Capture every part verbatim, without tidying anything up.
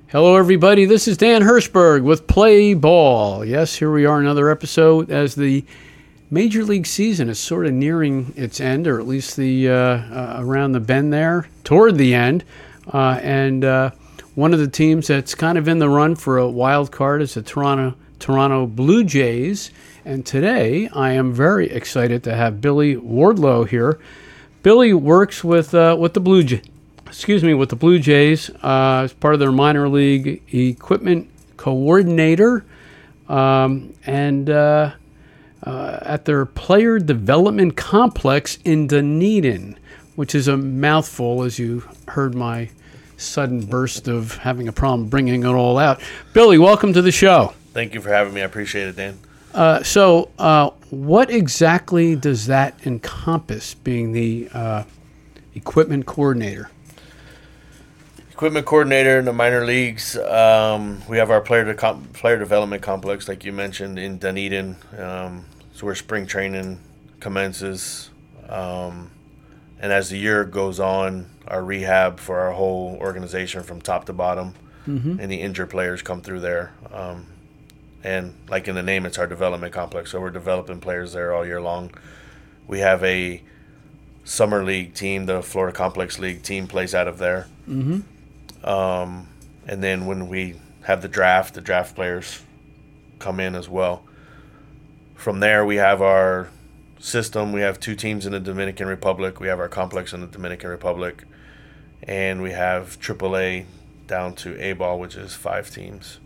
Hello, everybody. This is Dan Hirschberg with Play Ball. Yes, here we are, another episode as the Major League season is sort of nearing its end, or at least the uh, uh, around the bend there, toward the end. Uh, and uh, one of the teams that's kind of in the run for a wild card is the Toronto Toronto Blue Jays. And today, I am very excited to have Billy Wardlow here. Billy works with uh, with the Blue Jays. Excuse me, with the Blue Jays uh, as part of their minor league equipment coordinator, um, and uh, uh, at their player development complex in Dunedin, which is a mouthful, as you heard my sudden burst of having a problem bringing it all out. Billy, welcome to the show. Thank you for having me. I appreciate it, Dan. Uh, so, uh, what exactly does that encompass, being the uh, equipment coordinator? Equipment coordinator in the minor leagues. Um, we have our player de- com- player development complex, like you mentioned, in Dunedin. Um, so where spring training commences, um, and as the year goes on, our rehab for our whole organization from top to bottom. Mm-hmm. Any injured players come through there, um, and like in the name, it's our development complex. So we're developing players there all year long. We have a summer league team. The Florida Complex League team plays out of there. Mm-hmm. Um, and then when we have the draft, the draft players come in as well. From there, we have our system. We have two teams in the Dominican Republic. We have our complex in the Dominican Republic. And we have triple A down to A-ball, which is five teams.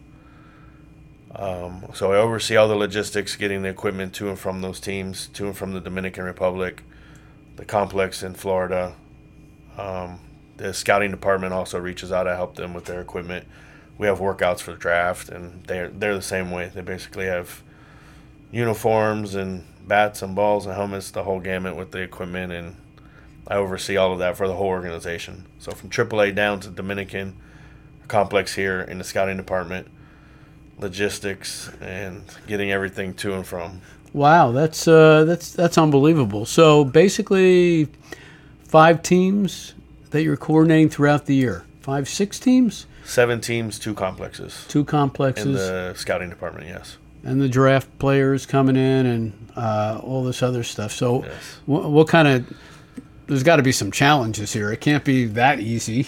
Um, so I oversee all the logistics, getting the equipment to and from those teams, to and from the Dominican Republic, the complex in Florida. Um, The scouting department also reaches out. I help them with their equipment. We have workouts for the draft, and they're they're the same way. They basically have uniforms and bats and balls and helmets, the whole gamut with the equipment, and I oversee all of that for the whole organization. So from triple A down to Dominican complex here in the scouting department, logistics, and getting everything to and from. Wow, that's uh, that's that's unbelievable. So basically, five teams that you're coordinating throughout the year. Five, six teams? Seven teams, two complexes. Two complexes. In the scouting department, yes. And the draft players coming in and uh, all this other stuff. So yes. what, what kind of... There's got to be some challenges here. It can't be that easy.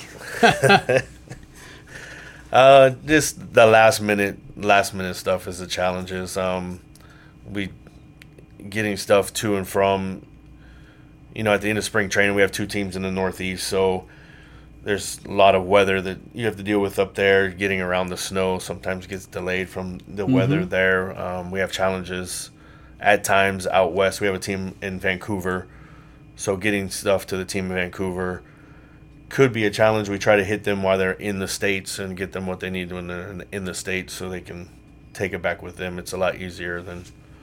uh, just the last minute, last minute stuff is the challenges. Um, we getting stuff to and from... You know, at the end of spring training, we have two teams in the Northeast, so there's a lot of weather that you have to deal with up there. Getting around the snow sometimes gets delayed from the mm-hmm. weather there. Um, we have challenges at times out west. We have a team in Vancouver, so getting stuff to the team in Vancouver could be a challenge. We try to hit them while they're in the States and get them what they need when they're in the States so they can take it back with them. It's a lot easier than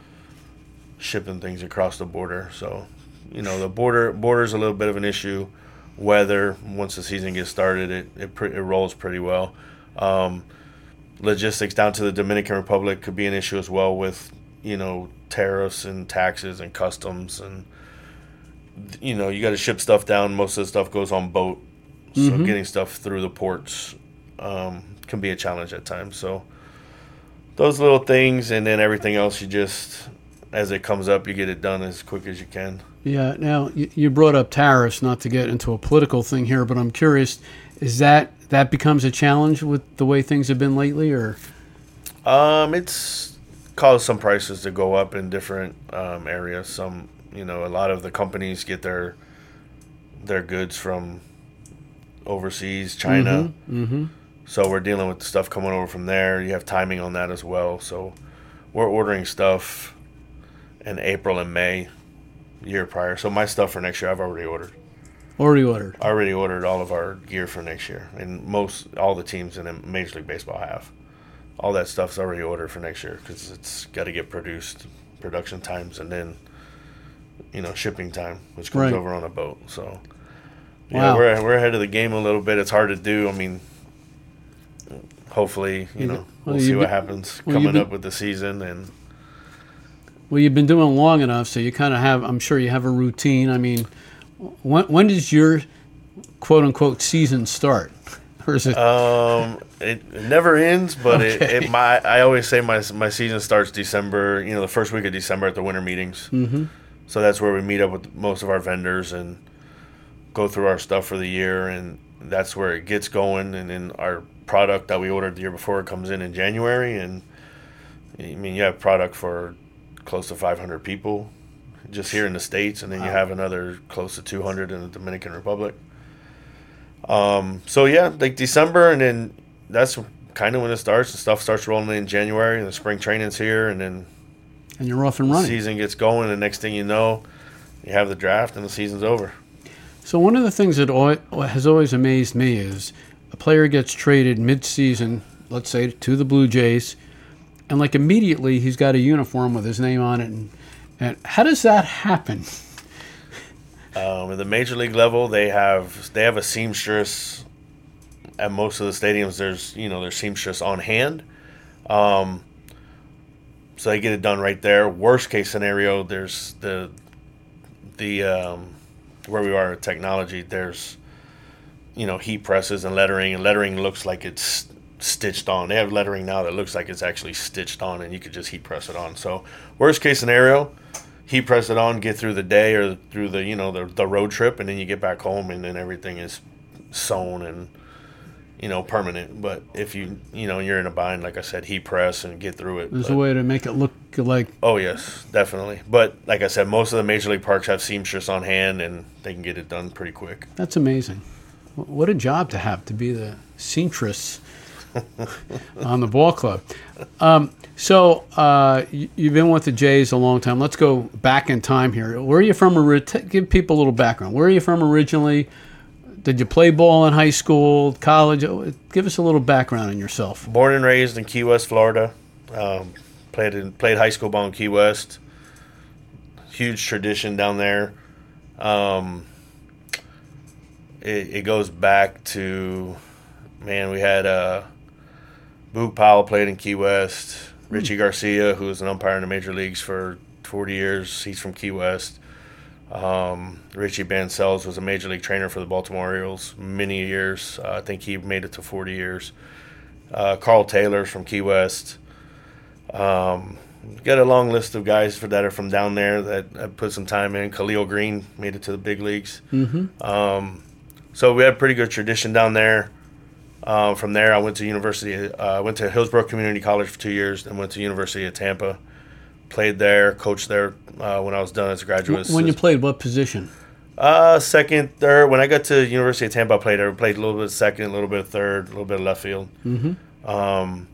shipping things across the border, so... You know, the border border's a little bit of an issue. Weather, once the season gets started, it it, pre- it rolls pretty well. Um, logistics down to the Dominican Republic could be an issue as well with, you know, tariffs and taxes and customs. And, you know, you got to ship stuff down. Most of the stuff goes on boat. So mm-hmm. getting stuff through the ports um, can be a challenge at times. So those little things, and then everything else, you just, as it comes up, you get it done as quick as you can. Yeah. Now, you brought up tariffs, not to get into a political thing here, but I'm curious, is that that becomes a challenge with the way things have been lately, or? Um, it's caused some prices to go up in different um, areas. Some, you know, a lot of the companies get their their goods from overseas, China. Mm-hmm. Mm-hmm. So we're dealing with the stuff coming over from there. You have timing on that as well. So we're ordering stuff in April and May. Year prior. So my stuff for next year I've already ordered. Already ordered. I already ordered all of our gear for next year. And most, all the teams in Major League Baseball have. All that stuff's already ordered for next year because it's got to get produced, production times, and then, you know, shipping time, which comes right. over on a boat. So, wow. yeah, we're, we're ahead of the game a little bit. It's hard to do. I mean, hopefully, you know, well, we'll see what been, happens well, coming been, up with the season. And well, you've been doing it long enough, so you kind of have, I'm sure you have a routine. I mean, when, when does your quote-unquote season start? or is it? Um, it, it never ends, but Okay. it, it my I always say my my season starts December. You know, the first week of December at the winter meetings. Mm-hmm. So that's where we meet up with most of our vendors and go through our stuff for the year, and that's where it gets going. And then our product that we ordered the year before comes in in January, and I mean you have product for close to five hundred people just here in the States, and then you Wow. have another close to two hundred in the Dominican Republic. Um, so yeah, like December, and then that's kind of when it starts. And stuff starts rolling in January, and the spring training's here, and then And you're off and the running. season gets going. And the next thing you know, you have the draft, and the season's over. So one of the things that al- has always amazed me is a player gets traded mid-season, let's say to the Blue Jays, and like immediately he's got a uniform with his name on it. And, and how does that happen? Um, at the major league level, they have they have a seamstress at most of the stadiums. There's you know there's seamstress on hand, um, so they get it done right there. Worst case scenario, there's the the um, where we are at technology. There's you know heat presses and lettering, and lettering looks like it's stitched on. They have lettering now that looks like it's actually stitched on, and you could just heat press it on. So worst case scenario, heat press it on, get through the day or through the you know the, the road trip, and then you get back home, and then everything is sewn and you know permanent. But if you you know you're in a bind, like I said, heat press and get through it. There's But- a way to make it look like oh yes, definitely. But like I said, most of the major league parks have seamstress on hand, and they can get it done pretty quick. that's amazing. Wh- What a job to have to be the seamstress on the ball club. Um, so uh, you, you've been with the Jays a long time. Let's go back in time here. Where are you from? ori- t- Give people a little background. Where are you from originally? Did you play ball in high school, college? Oh, give us a little background on yourself. Born and raised in Key West, Florida. Um, played in, played high school ball in Key West. Huge tradition down there. Um, it, it goes back to, man, we had uh, Boog Powell played in Key West. Richie Garcia, who was an umpire in the major leagues for forty years. He's from Key West. Um, Richie Bancells was a major league trainer for the Baltimore Orioles many years. Uh, I think he made it to forty years. Uh, Carl Taylor's from Key West. Um, got a long list of guys for, that are from down there that have put some time in. Khalil Green made it to the big leagues. Mm-hmm. Um, so we had a pretty good tradition down there. Uh, from there, I went to university. I uh, went to Hillsborough Community College for two years, then went to University of Tampa. Played there, coached there uh, when I was done as a graduate. When you played, what position? Uh, second, third. When I got to University of Tampa, I played. I played a little bit of second, a little bit of third, a little bit of left field. Mm-hmm. Um,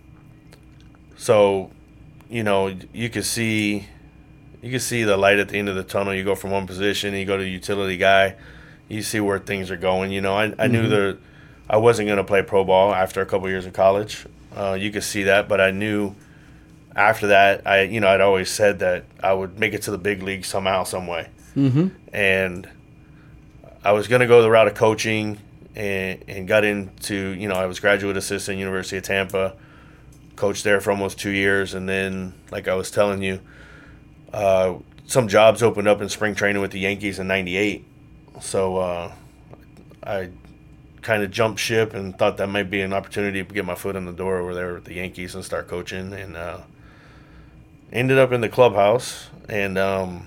so, you know, you could see, you could see the light at the end of the tunnel. You go from one position, and you go to utility guy. You see where things are going. You know, I, I mm-hmm. knew that I wasn't going to play pro ball after a couple years of college. Uh, you could see that, but I knew after that, I you know, I'd always said that I would make it to the big league somehow, some way. Mm-hmm. And I was going to go the route of coaching, and, and got into, you know, I was graduate assistant at University of Tampa, coached there for almost two years. And then, like I was telling you, uh, some jobs opened up in spring training with the Yankees in ninety-eight. So uh, I kind of jumped ship and thought that might be an opportunity to get my foot in the door over there with the Yankees and start coaching. And uh, ended up in the clubhouse, and um,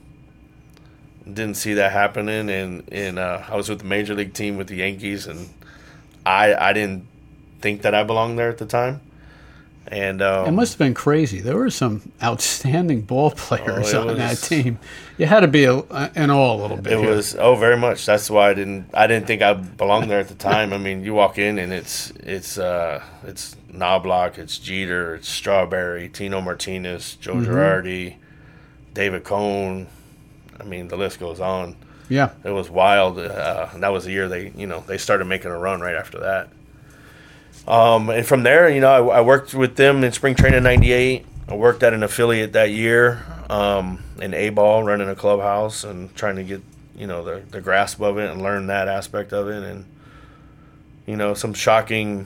didn't see that happening. And, and uh, I was with the major league team with the Yankees, and I I didn't think that I belonged there at the time. And um, it must have been crazy. There were some outstanding ball players oh, on was, that team. You had to be a, in awe a little bit. It here. was oh very much. That's why I didn't I didn't think I belonged there at the time. I mean, you walk in and it's it's uh, it's Knobloch, it's Jeter, it's Strawberry, Tino Martinez, Joe Mm-hmm. Girardi, David Cone. I mean, the list goes on. Yeah, It was wild. Uh, and that was the year they you know they started making a run right after that. Um, and from there, you know, I, I worked with them in spring training in ninety-eight. I worked at an affiliate that year um, in A-ball, running a clubhouse and trying to get, you know, the, the grasp of it and learn that aspect of it. And, you know, some shocking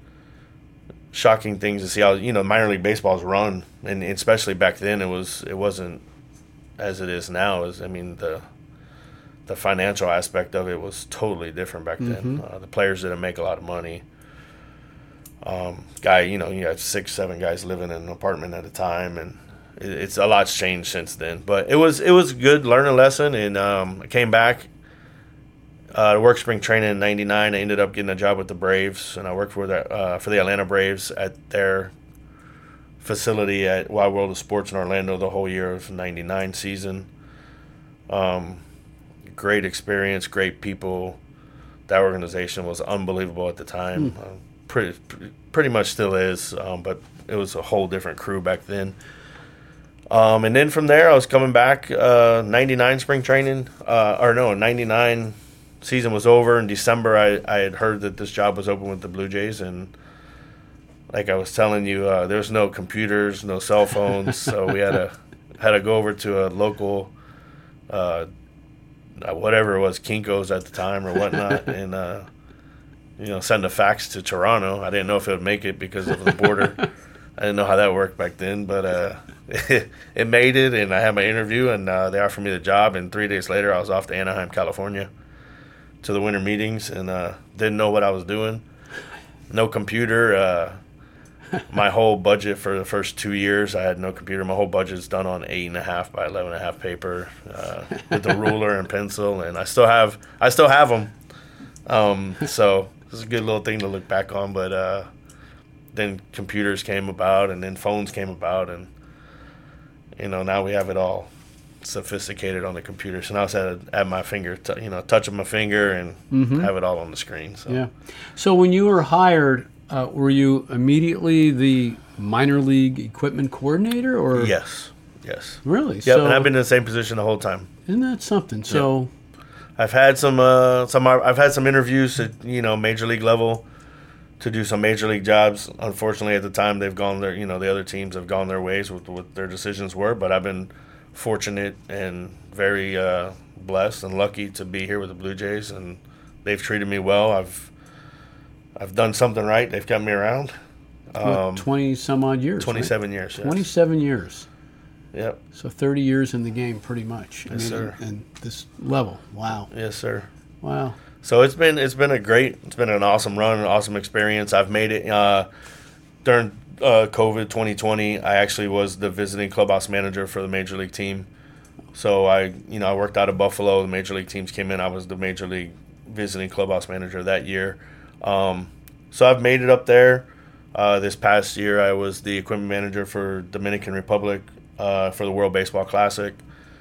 shocking things to see how, you know, minor league baseball's run. And especially back then, it, was, it wasn't as it is now. Is I mean, the the financial aspect of it was totally different back then. Mm-hmm. Uh, the players didn't make a lot of money. Um, guy, you know, you had six, seven guys living in an apartment at a time, and it, it's a lot's changed since then. But it was it was a good learning lesson, and um, I came back. Uh, I worked spring training in ninety-nine. I ended up getting a job with the Braves, and I worked for the uh, for the Atlanta Braves at their facility at Wide World of Sports in Orlando the whole year of the ninety-nine season. Um, great experience, great people. That organization was unbelievable at the time. Mm. Uh, pretty, pretty much still is, um, but it was a whole different crew back then. Um, and then from there, I was coming back. Uh, ninety-nine spring training, uh, or no, ninety-nine season was over in December. I, I had heard that this job was open with the Blue Jays, and like I was telling you, uh, there's no computers, no cell phones, so we had to had to go over to a local, uh, whatever it was, Kinko's at the time or whatnot, and uh, you know, send a fax to Toronto. I didn't know if it would make it because of the border. I didn't know how that worked back then, but uh, it, it made it, and I had my interview, and uh, they offered me the job. And three days later, I was off to Anaheim, California, to the winter meetings, and uh, didn't know what I was doing. No computer. Uh, my whole budget for the first two years, I had no computer. My whole budget's done on eight and a half by eleven and a half paper uh, with a ruler and pencil, and I still have I still have them. Um, so it's a good little thing to look back on. But uh, then computers came about, and then phones came about, and you know, now we have it all sophisticated on the computer. So now it's at, at my finger, t- you know, touch of my finger, and mm-hmm. have it all on the screen. So. Yeah. So when you were hired, uh, were you immediately the minor league equipment coordinator, or? Yes. Yes. Really? Yep. So, and I've been in the same position the whole time. Isn't that something? So. Yep. I've had some, uh, some. I've had some interviews at you know major league level to do some major league jobs. Unfortunately, at the time they've gone their, you know, the other teams have gone their ways with what their decisions were. But I've been fortunate and very uh, blessed and lucky to be here with the Blue Jays, and they've treated me well. I've I've done something right. They've kept me around. Um, Twenty some odd years. Twenty-seven right? years. Yes. Twenty-seven years. Yep. So thirty years in the game, pretty much. Yes, I mean, sir. And, and this level. Wow. Yes, sir. Wow. So it's been it's been a great it's been an awesome run, an awesome experience. I've made it uh, during uh, COVID twenty twenty. I actually was the visiting clubhouse manager for the major league team. So I you know I worked out of Buffalo. The major league teams came in. I was the major league visiting clubhouse manager that year. Um, so I've made it up there. Uh, this past year, I was the equipment manager for Dominican Republic uh, for the World Baseball Classic.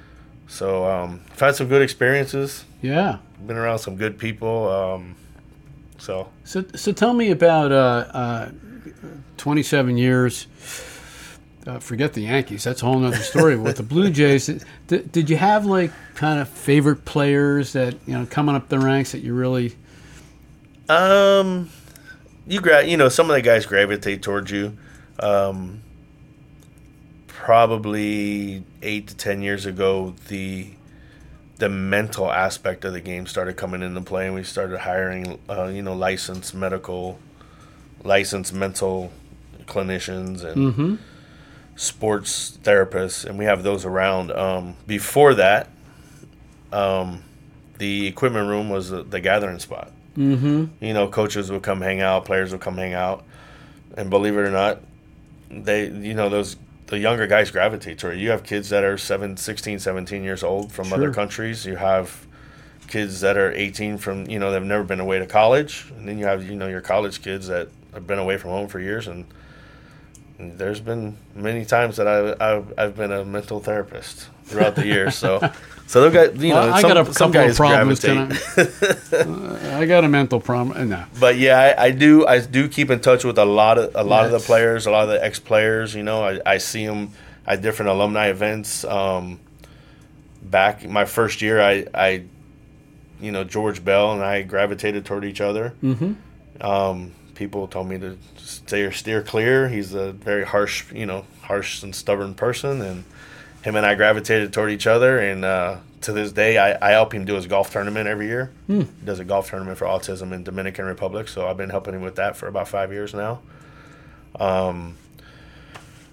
So um, I've had some good experiences. Yeah. Been around some good people. Um, so. so so tell me about uh, uh, twenty-seven years. Uh, forget the Yankees. That's a whole other story. With the Blue Jays, did, did you have like kind of favorite players that, you know, coming up the ranks that you really? Um, you gra- you know, some of the guys gravitate towards you. Um, probably eight to ten years ago, the the mental aspect of the game started coming into play, and we started hiring, uh, you know, licensed medical, licensed mental clinicians and mm-hmm. sports therapists, and we have those around. Um, before that, um, the equipment room was the, the gathering spot. Mm-hmm. You know, coaches would come hang out, players would come hang out, and believe it or not, they, you know, those the younger guys gravitate toward it. You have kids that are seven, sixteen, seventeen years old from sure. other countries. You have kids that are eighteen from, you know, they've never been away to college, and then you have, you know, your college kids that have been away from home for years, and, and there's been many times that I, I've, I've been a mental therapist throughout the years, so. So they've got, you know, well, I some, got a some couple guys of problems gravitate. uh, I got a mental problem. No. But yeah, I, I do. I do keep in touch with a lot of a lot yes. of the players, a lot of the ex players. You know, I, I see them at different alumni events. Um, back my first year, I, I, you know, George Bell and I gravitated toward each other. Mm-hmm. Um, people told me to stay steer clear. He's a very harsh, you know, harsh and stubborn person, and him and I gravitated toward each other, and uh, to this day, I, I help him do his golf tournament every year. Hmm. He does a golf tournament for autism in Dominican Republic, so I've been helping him with that for about five years now. Um,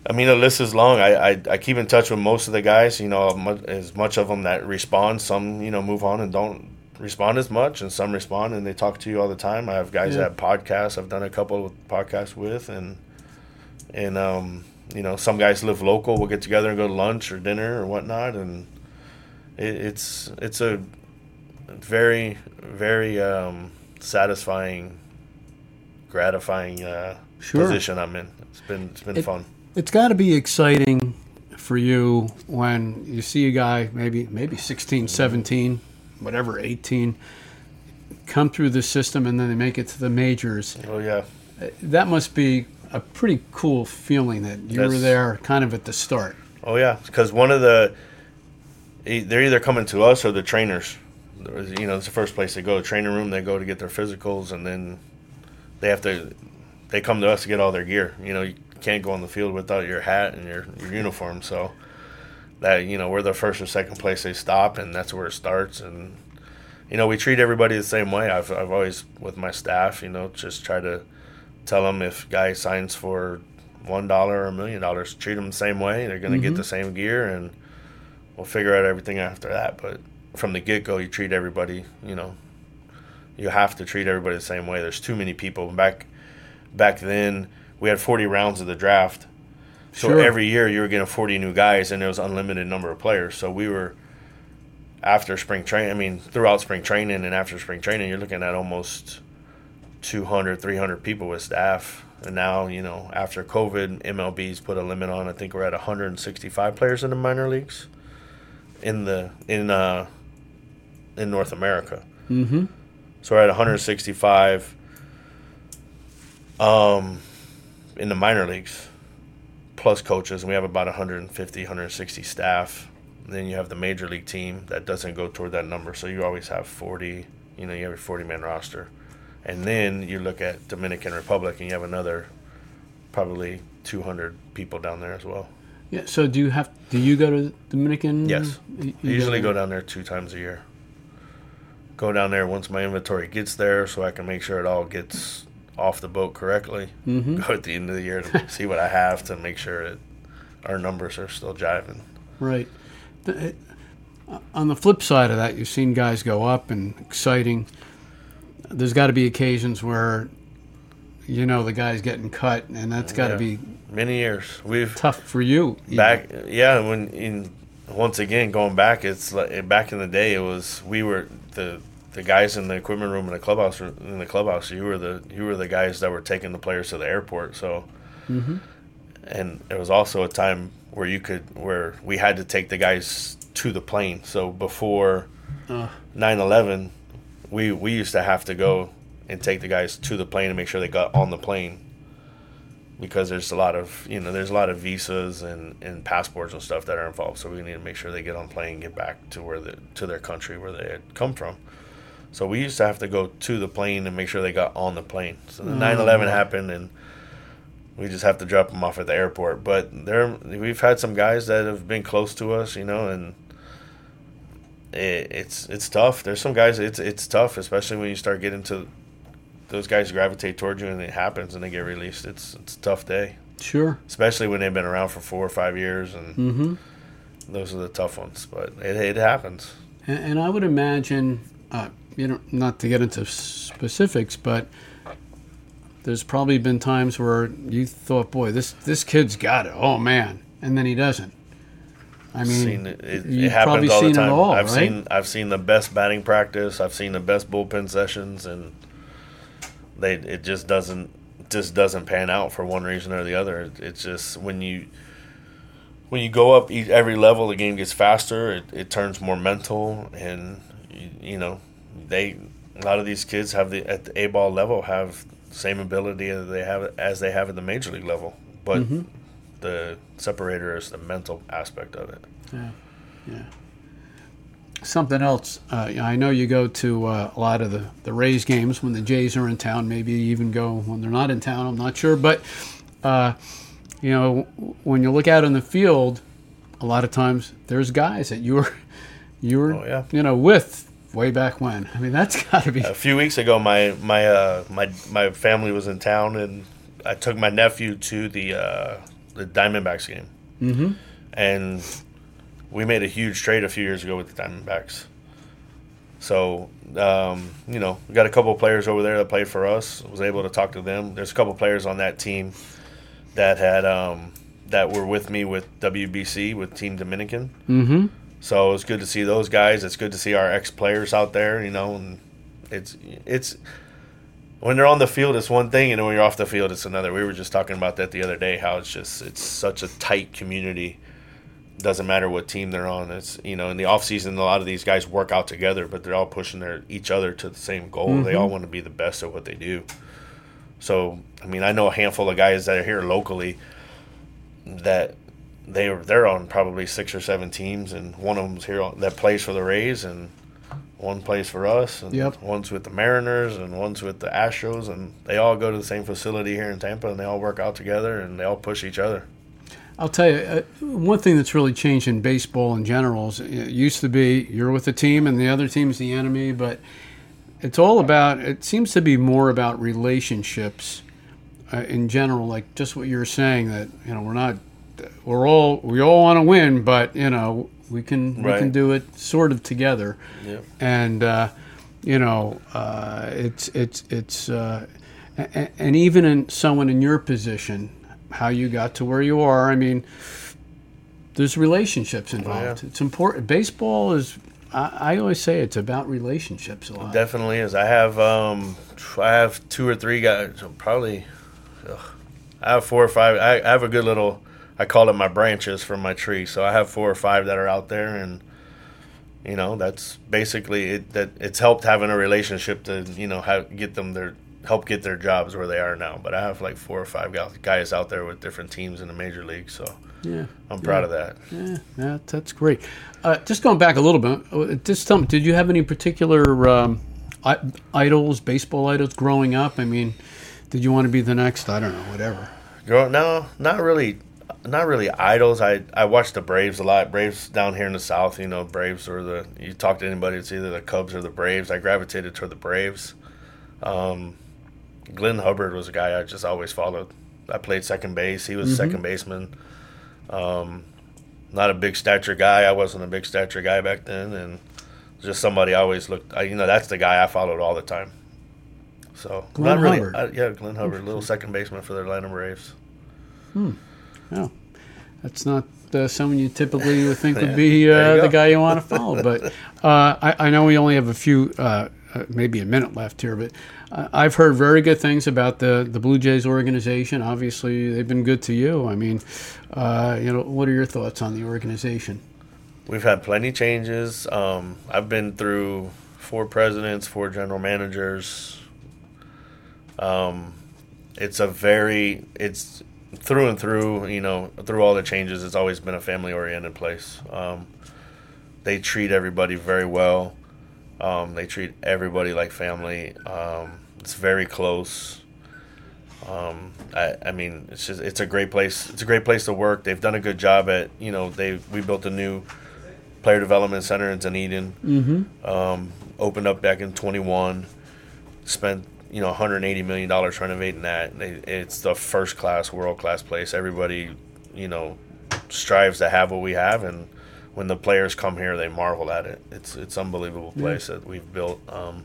I mean, the list is long. I, I, I keep in touch with most of the guys, you know, much, as much of them that respond. Some, you know, move on and don't respond as much, and some respond and they talk to you all the time. I have guys Yeah. that have podcasts. I've done a couple of podcasts with, and, and um, you know, some guys live local. We'll get together and go to lunch or dinner or whatnot, and it, it's it's a very, very um, satisfying, gratifying uh, Sure. position I'm in. It's been it's been It- fun. It's got to be exciting for you when you see a guy, maybe maybe sixteen, seventeen, whatever, eighteen, come through the system and then they make it to the majors. Oh yeah. That must be a pretty cool feeling that you were That's- there kind of at the start. Oh yeah, because one of the e- they're either coming to us or the trainers. You know, it's the first place they go. The training room, they go to get their physicals, and then they have to. They come to us to get all their gear. You know, you can't go on the field without your hat and your, your uniform. So that, you know, we're the first or second place they stop, and that's where it starts. And you know, we treat everybody the same way. I've I've always, with my staff, you know, just try to tell them if guy signs for one dollar or a million dollars, treat them the same way. They're going to Mhm. get the same gear, and we'll figure out everything after that. But from the get go, you treat everybody. You know, you have to treat everybody the same way. There's too many people. Back back then, we had forty rounds of the draft, so Sure. every year you were getting forty new guys, and there was unlimited number of players. So we were after spring training. I mean, throughout spring training and after spring training, you're looking at almost two hundred, three hundred people with staff. And now, you know, after COVID, M L B's put a limit on. I think we're at one hundred sixty-five players in the minor leagues in the in uh, in North America. Mm-hmm. So we're at one hundred sixty-five um, in the minor leagues, plus coaches, and we have about one hundred fifty, one hundred sixty staff. And then you have the major league team that doesn't go toward that number. So you always have forty. You know, you have a forty-man roster. And then you look at Dominican Republic, and you have another probably two hundred people down there as well. Yeah. So do you have? Do you go to Dominican? Yes. You- I you usually there? go down there two times a year. Go down there once my inventory gets there, so I can make sure it all gets off the boat correctly. Mhm. Go at the end of the year to see what I have to make sure that our numbers are still jiving. Right. The- it- On the flip side of that, you've seen guys go up and exciting. There's got to be occasions where, you know, the guy's getting cut, and that's got to Yeah. be Many years we've tough for you. even. back. Yeah, when in once again going back, it's like back in the day. It was we were the the guys in the equipment room in the clubhouse. In the clubhouse, you were the you were the guys that were taking the players to the airport. So, Mhm. and it was also a time where you could where we had to take the guys to the plane. So before Uh. nine eleven, we we used to have to go and take the guys to the plane and make sure they got on the plane, because there's a lot of you know there's a lot of visas and, and passports and stuff that are involved. So we need to make sure they get on plane and get back to where the to their country where they had come from. So we used to have to go to the plane and make sure they got on the plane. So the nine eleven Oh. happened, and we just have to drop them off at the airport. But there, we've had some guys that have been close to us, you know, and it, it's it's tough. There's some guys it's it's tough, especially when you start getting to those guys gravitate towards you and it happens and they get released. It's it's a tough day, Sure. especially when they've been around for four or five years, and Mm-hmm. those are the tough ones. But it it happens. And, and I would imagine, uh, you know, not to get into specifics, but there's probably been times where you thought, boy, this this kid's got it. Oh man, and then he doesn't. I mean, Seen it, it, you've it happens probably all the seen it time. all, I've right? seen I've seen the best batting practice. I've seen the best bullpen sessions, and they it just doesn't just doesn't pan out for one reason or the other. It, it's just when you when you go up each, every level, the game gets faster. It, it turns more mental, and you, you know they a lot of these kids have the at the A ball level have the same ability as they have as they have at the major league level, but. Mhm. The separator is the mental aspect of it. Yeah, yeah. Something else. Uh, I know you go to uh, a lot of the, the Rays games when the Jays are in town. Maybe you even go when they're not in town. I'm not sure. But, uh, you know, when you look out in the field, a lot of times there's guys that you were, you were Oh, yeah. you know, with way back when. I mean, that's got to be. A few weeks ago, my my uh, my my family was in town, and I took my nephew to the uh, the Diamondbacks game. Mm-hmm. And we made a huge trade a few years ago with the Diamondbacks. So, um, you know, we got a couple of players over there that played for us. I was able to talk to them. There's a couple of players on that team that had um, that were with me with W B C, with Team Dominican. Mm-hmm. So it's good to see those guys. It's good to see our ex-players out there, you know. And it's it's when they're on the field, it's one thing, and when you're off the field, it's another. We were just talking about that the other day, how it's just it's such a tight community. Doesn't matter what team they're on. It's, you know, in the off season, a lot of these guys work out together, but they're all pushing their each other to the same goal. Mm-hmm. They all want to be the best at what they do. So, I mean, I know a handful of guys that are here locally that they are they're on probably six or seven teams, and one of them's here that plays for the Rays, and one plays for us, and yep. one's with the Mariners, and one's with the Astros, and they all go to the same facility here in Tampa, and they all work out together, and they all push each other. I'll tell you, uh, one thing that's really changed in baseball in general is it used to be you're with the team and the other team's the enemy, but it's all about, it seems to be more about relationships uh, in general, like just what you're saying, that, you know, we're not, we're all, we all want to win, but, you know, we can, right. we can do it sort of together. Yep. And, uh, you know, uh, it's, it's, it's, uh, and, and even in someone in your position, how you got to where you are. I mean, there's relationships involved. Oh, yeah. It's important. Baseball is, I, I always say it's about relationships a lot. It definitely is. I have um, I have two or three guys, probably, ugh, I have four or five. I, I have a good little, I call it my branches from my tree. So I have four or five that are out there, and, you know, that's basically it. That it's helped having a relationship to, you know, have, get them their, help get their jobs where they are now. But I have like four or five guys out there with different teams in the major league, so yeah, I'm proud yeah. of that. Yeah, that, that's great. Uh, just going back a little bit, just tell me, did you have any particular um, I- idols, baseball idols growing up? I mean, did you want to be the next, I don't know, whatever? Girl, no, not really. Not really idols. I, I watched the Braves a lot. Braves down here in the South, you know, Braves or the, you talk to anybody, it's either the Cubs or the Braves. I gravitated toward the Braves. Um, Glenn Hubbard was a guy I just always followed. I played second base. He was mm-hmm. second baseman. Um, not a big stature guy. I wasn't a big stature guy back then, and just somebody I always looked. I, you know, that's the guy I followed all the time. So Glenn not really. Hubbard. I, yeah, Glenn Hubbard, little second baseman for the Atlanta Braves. Hmm. Oh, that's not uh, someone you typically would think yeah. would be uh, the go. guy you want to follow. But uh, I, I know we only have a few, uh, uh, maybe a minute left here, but uh, I've heard very good things about the, the Blue Jays organization. Obviously, they've been good to you. I mean, uh, you know, what are your thoughts on the organization? We've had plenty changes. Um, I've been through four presidents, four general managers. Um, it's a very, it's through and through, you know, through all the changes, it's always been a family-oriented place. Um, they treat everybody very well. Um, they treat everybody like family. Um, it's very close. Um, I, I mean, it's just it's a great place. It's a great place to work. They've done a good job at, you know, they we built a new player development center in Dunedin. Mm-hmm. Um, opened up back in twenty-one. Spent, you know, one hundred eighty million dollars renovating that. They, it's the first class, world class place. Everybody, you know, strives to have what we have, and when the players come here, they marvel at it. It's it's unbelievable place yeah. that we've built. Um,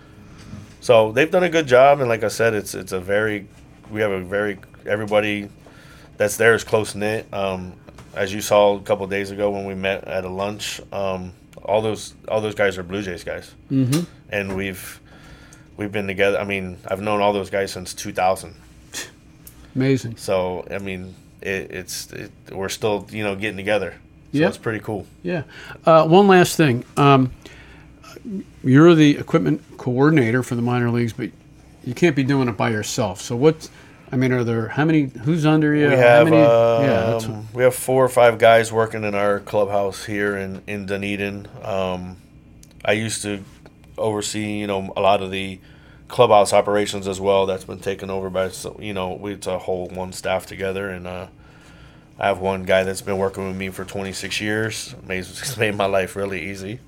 so they've done a good job, and like I said, it's it's a very we have a very everybody that's there is close knit. Um, as you saw a couple of days ago when we met at a lunch, um, all those all those guys are Blue Jays guys, mm-hmm. and we've we've been together. I mean, I've known all those guys since two thousand. Amazing. So I mean, it, it's it, we're still you know getting together. So yep. it's pretty cool. Yeah. Uh, one last thing. Um, you're the equipment coordinator for the minor leagues, but you can't be doing it by yourself. So what? I mean, are there how many? Who's under you? We how have many, um, yeah, that's what, we have four or five guys working in our clubhouse here in in Dunedin. Um, I used to oversee you know a lot of the clubhouse operations as well. That's been taken over by you know we it's a whole one staff together, and uh, I have one guy that's been working with me for twenty-six years. It's made my life really easy.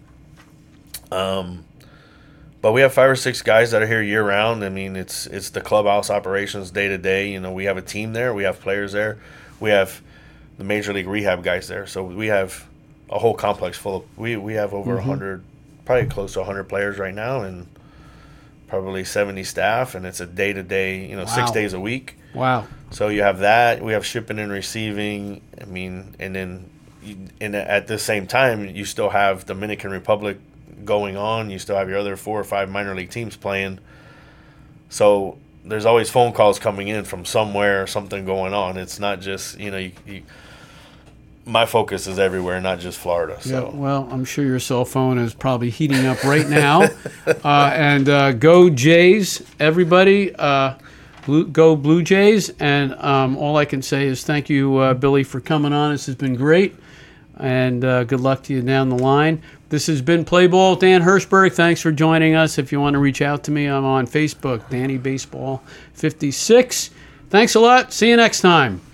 Um, but we have five or six guys that are here year round. I mean, it's it's the clubhouse operations day to day. You know, we have a team there. We have players there. we have the major league rehab guys there. So we have a whole complex full of we we have over a mm-hmm. hundred, probably close to a hundred players right now, and probably seventy staff, and it's a day to day, you know, wow. six days a week. Wow. So you have that. We have shipping and receiving. I mean, and then you, and at the same time, you still have Dominican Republic going on. You still have your other four or five minor league teams playing. So there's always phone calls coming in from somewhere, something going on. It's not just, you know, you, you, my focus is everywhere, not just Florida. So. Yeah, well, I'm sure your cell phone is probably heating up right now. uh, and uh, go Jays, everybody. Uh, Blue, go Blue Jays. And um, all I can say is thank you, uh, Billy, for coming on. This has been great. And uh, good luck to you down the line. This has been Play Ball with Dan Hirschberg. Thanks for joining us. If you want to reach out to me, I'm on Facebook, Danny Baseball fifty-six. Thanks a lot. See you next time.